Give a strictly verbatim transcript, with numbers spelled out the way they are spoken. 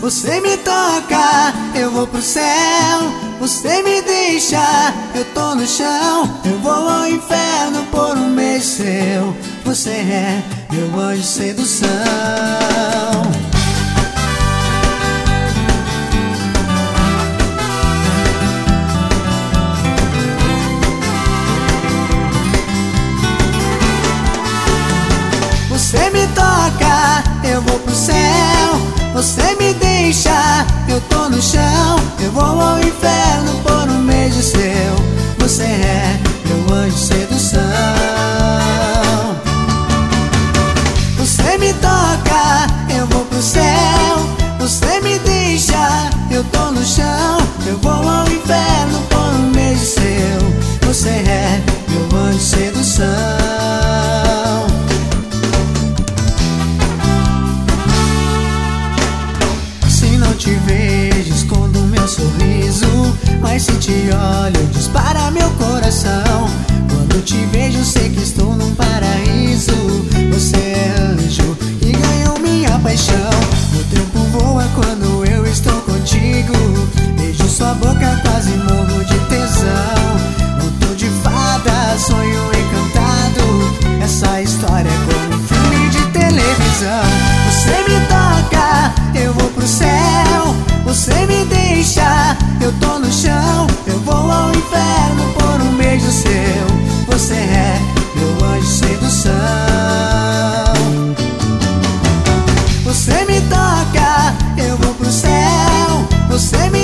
Você me toca, eu vou pro céu. Você me deixa, eu tô no chão. Eu vou ao inferno por um beijo seu. Você é meu anjo de sedução. Você me toca, eu vou pro céu. Você me deixa, eu tô no chão. Eu vou ao inferno por um beijo seu. Você é meu anjo de sedução. Você me toca, eu vou pro céu. Você me deixa, eu tô no chão. Eu vou ao inferno por um beijo seu. Você é meu anjo de sedução. Te vejo, escondo meu sorriso, mas se te olho, dispara meu coração. Quando te vejo, sei que estou num paraíso. Você é anjo e ganhou minha paixão. O tempo voa quando eu estou contigo. Beijo sua boca, quase morro de tesão. Conto de fada, sonho encantado. Essa história é como um filme de televisão. Você me toca, eu vou pro céu. Você me deixa, eu tô no chão. Eu vou ao inferno por um beijo seu. Você é meu anjo de sedução. Você me toca, eu vou pro céu. Você me